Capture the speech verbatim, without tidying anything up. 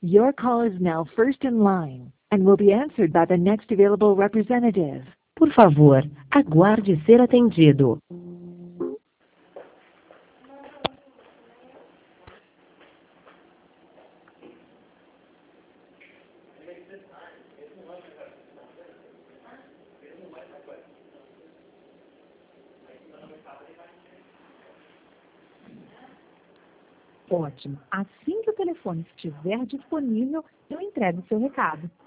Your call is now first in line and will be answered by the next available representative. Por favor, aguarde ser atendido. Ótimo. Assim que o telefone estiver disponível, eu entrego o seu recado.